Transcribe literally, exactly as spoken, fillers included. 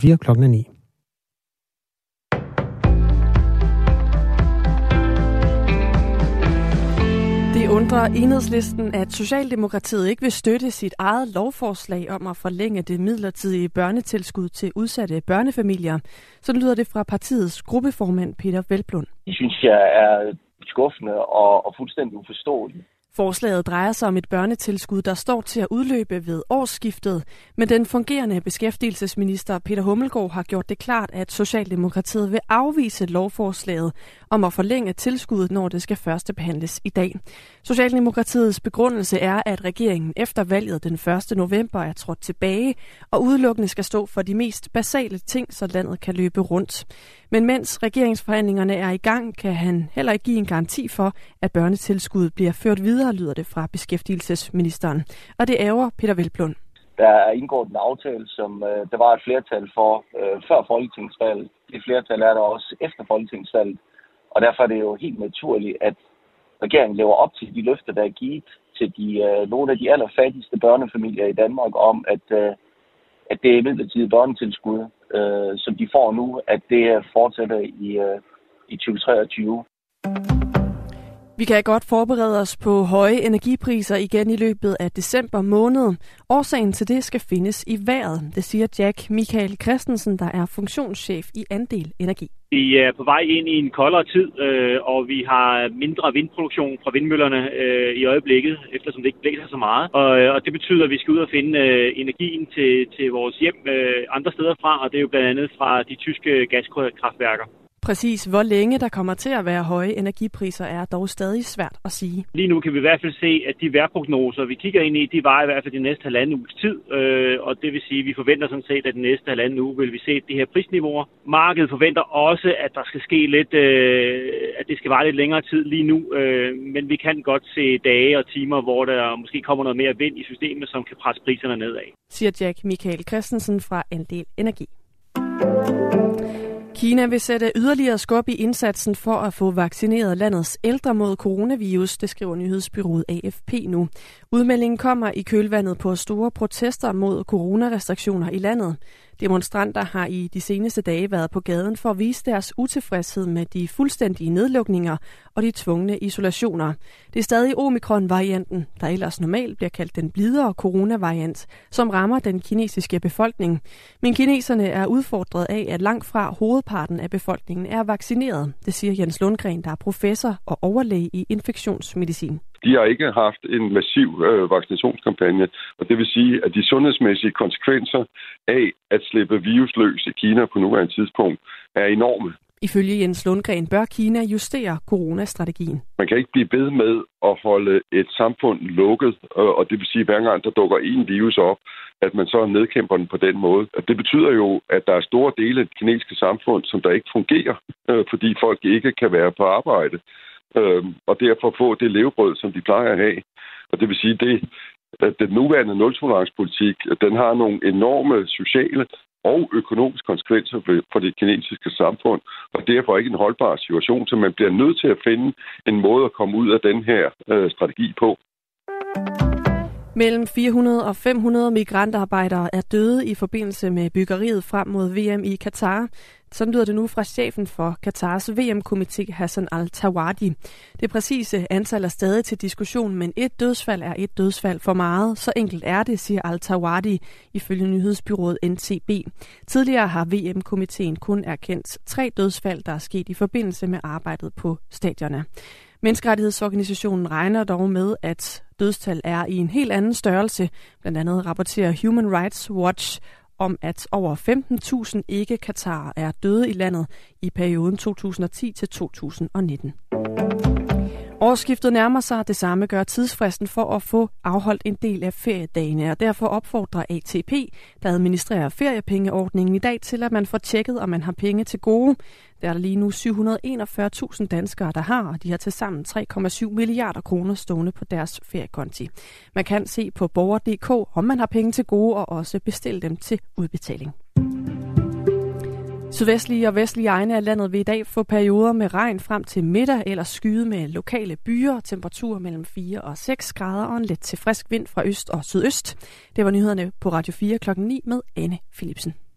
fire klokken ni. Det undrer Enhedslisten, at Socialdemokratiet ikke vil støtte sit eget lovforslag om at forlænge det midlertidige børnetilskud til udsatte børnefamilier. Så lyder det fra partiets gruppeformand Peder Hvelplund. Det synes jeg er skuffende og, og fuldstændig uforståeligt. Forslaget drejer sig om et børnetilskud, der står til at udløbe ved årsskiftet, men den fungerende beskæftigelsesminister Peter Hummelgaard har gjort det klart, at Socialdemokratiet vil afvise lovforslaget om at forlænge tilskuddet, når det skal førstebehandles i dag. Socialdemokratiets begrundelse er, at regeringen efter valget den første november er trådt tilbage og udelukkende skal stå for de mest basale ting, så landet kan løbe rundt. Men mens regeringsforhandlingerne er i gang, kan han heller ikke give en garanti for, at børnetilskuddet bliver ført videre, lyder det fra beskæftigelsesministeren. Og det ærger Peder Hvelplund. Der er indgået en aftale, som øh, der var et flertal for øh, før folketingsvalget. Det flertal er der også efter folketingsvalget. Og derfor er det jo helt naturligt, at regeringen lever op til de løfter, der er givet til de, øh, nogle af de allerfattigste børnefamilier i Danmark om, at, øh, at det er midlertidige børnetilskud, øh, som de får nu, at det fortsætter i, øh, i tyve treogtyve. Vi kan godt forberede os på høje energipriser igen i løbet af december måned. Årsagen til det skal findes i vejret, det siger Jack Michael Christensen, der er funktionschef i Andel Energi. Vi er på vej ind i en koldere tid, øh, og vi har mindre vindproduktion fra vindmøllerne øh, i øjeblikket, eftersom det ikke blæser så meget. Og, og det betyder, at vi skal ud og finde øh, energien til, til vores hjem øh, andre steder fra, og det er jo blandt andet fra de tyske gaskraftværker. Præcis hvor længe der kommer til at være høje energipriser er dog stadig svært at sige. Lige nu kan vi i hvert fald se, at de vejrprognoser, vi kigger ind i, de varer i hvert fald de næste halvanden uges tid. Øh, og det vil sige, at vi forventer sådan set, at den næste halvanden uge vil vi se de her prisniveauer. Markedet forventer også, at der skal ske lidt, øh, at det skal vare lidt længere tid lige nu. Øh, men vi kan godt se dage og timer, hvor der måske kommer noget mere vind i systemet, som kan presse priserne nedad. Siger Jack Michael Christensen fra Andel Energi. Kina vil sætte yderligere skub i indsatsen for at få vaccineret landets ældre mod coronavirus, det skriver nyhedsbureauet A F P nu. Udmeldingen kommer i kølvandet på store protester mod coronarestriktioner i landet. Demonstranter har i de seneste dage været på gaden for at vise deres utilfredshed med de fuldstændige nedlukninger og de tvungne isolationer. Det er stadig omikron-varianten, der ellers normalt bliver kaldt den blidere coronavariant, som rammer den kinesiske befolkning. Men kineserne er udfordret af, at langt fra hovedparten af befolkningen er vaccineret. Det siger Jens Lundgren, der er professor og overlæge i infektionsmedicin. De har ikke haft en massiv øh, vaccinationskampagne, og det vil sige, at de sundhedsmæssige konsekvenser af at slippe virus løs i Kina på nuværende tidspunkt er enorme. Ifølge Jens Lundgren bør Kina justere coronastrategien. Man kan ikke blive ved med at holde et samfund lukket, og det vil sige, at hver gang der dukker en virus op, at man så nedkæmper den på den måde. Det betyder jo, at der er store dele af det kinesiske samfund, som der ikke fungerer, øh, fordi folk ikke kan være på arbejde. Øhm, og derfor få det levebrød, som de plejer at have. Og det vil sige, det, at den nuværende nul-tolerance-politik, den har nogle enorme sociale og økonomiske konsekvenser for det kinesiske samfund, og derfor ikke en holdbar situation, så man bliver nødt til at finde en måde at komme ud af den her øh, strategi på. Mellem fire hundrede og fem hundrede migrantarbejdere er døde i forbindelse med byggeriet frem mod V M i Katar. Sådan lyder det nu fra chefen for Katars V M-komité, Hassan Al-Thawadi. Det præcise antal er stadig til diskussion, men et dødsfald er et dødsfald for meget. Så enkelt er det, siger Al-Thawadi, ifølge nyhedsbureauet N T B. Tidligere har V M-komiteen kun erkendt tre dødsfald, der er sket i forbindelse med arbejdet på stadionerne. Menneskerettighedsorganisationen regner dog med, at dødstal er i en helt anden størrelse. Blandt andet rapporterer Human Rights Watch om, at over femten tusind ikke-Katarer er døde i landet i perioden to tusind og ti til to tusind og nitten. Årsskiftet nærmer sig, det samme gør tidsfristen for at få afholdt en del af feriedagene, og derfor opfordrer A T P, der administrerer feriepengeordningen i dag, til at man får tjekket, om man har penge til gode. Der er der lige nu syv hundrede og enogfyrre tusind danskere, der har, og de har tilsammen tre komma syv milliarder kroner stående på deres feriekonti. Man kan se på borger punktum d k, om man har penge til gode, og også bestille dem til udbetaling. Sydvestlige og vestlige egne af landet vil i dag få perioder med regn frem til middag eller skyde med lokale byer, temperaturer mellem fire og seks grader og en let til frisk vind fra øst og sydøst. Det var nyhederne på Radio fire klokken ni med Anne Philipsen.